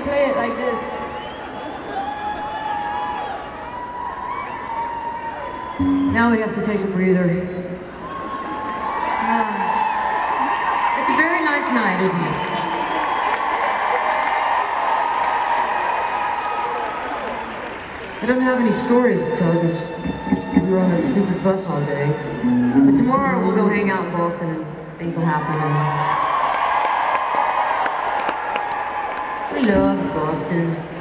play it like this. Now we have to take a breather. It's a very nice night, isn't it? I don't have any stories to tell because we were on this stupid bus all day. But tomorrow we'll go hang out in Boston and things will happen. And we love Boston.